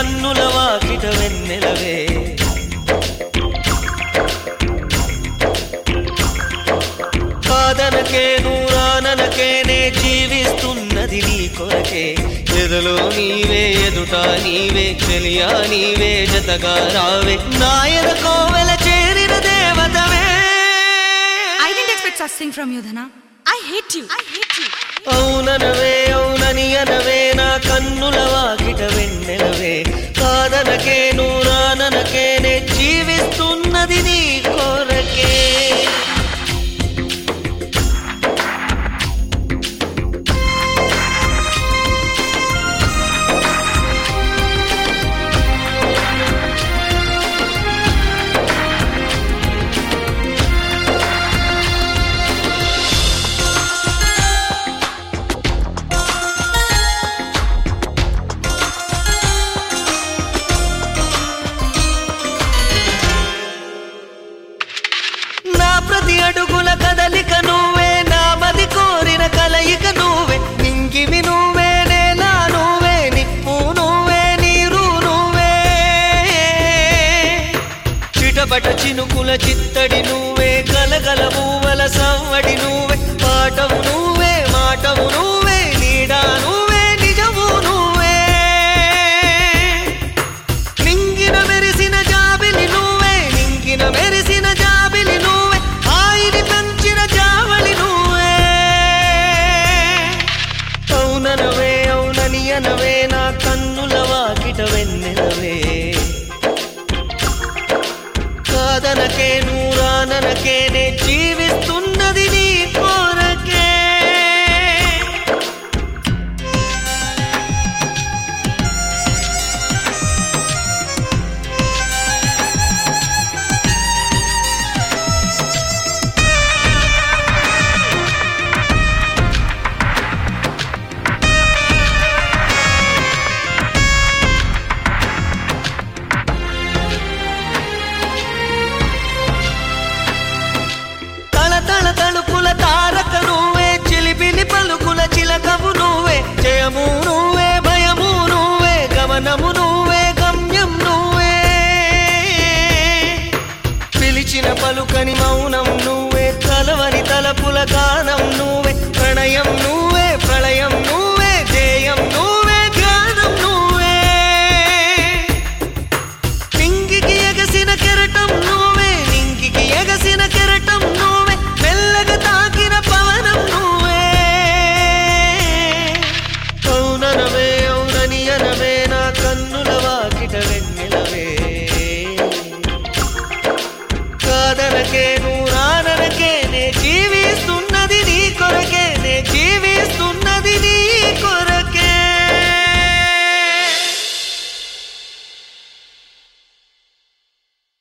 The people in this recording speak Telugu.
కన్నుల వాకిట వెన్నెలవే కాదనకే నూరాననకే నే జీవిస్తున్నది నీ కొరకే ఎదలో నీవే ఎదుట నీవే చెలియా నీవే జతగా రావే నా ఎదకోవెల చేరిన దేవతవే. I didn't expect such thing from you, Dhana. I hate you. అవుననవే అవునని అనవే నా కన్నుల వాకిట వెన్నెలవే కాదనకే నూరాననకే నే జీవిస్తున్నది నీ కొరకే. ప్రతి అడుగుల కదలిక నువ్వే నా మది కోరిన కలయిక నువ్వే నింగివి నువ్వే నేల నువ్వే నిప్పు నువ్వే నీరు నువ్వే చిటపట చినుకుల చిత్తడి నువ్వే గలగల పూవల సవ్వడి నువ్వే పాటవు నువ్వే మాటవు నువ్వే నీడా నువ్వే నిజము నువ్వే నింగిన మెరిసిన జాబిలి నువ్వే నింగిన మెరిసిన జాబిలి నువ్వే అవుననవే అవునని అనవే నా కన్నుల వాకిట వెన్నెలవే కాదనకే నూరాననకే నే జీవిస్తున్నది నీ కొరకే. తలుపుల తారక నువ్వే చిలిపిలి పలుకుల చిలకవు నువ్వే జయము నువ్వే భయము నువ్వే గమనము నువ్వే గమ్యం నువ్వే పిలిచిన పలుకని మౌనం నువ్వే కలవని తలపుల గానం నువ్వే ప్రణయం నువ్వే ప్రళయం నువ్వే ధ్యేయం నువ్వే జ్ఞానం నువ్వే నింగికి ఎగసిన కెరటం నువ్వే నింగికి ఎగసిన కెరటం నువ్వే మెల్లగా తాకిన పవనం నువ్వే అవుననవే అవునని అనవే నా కన్నుల వాకిట వెన్నెలవే కాదనకే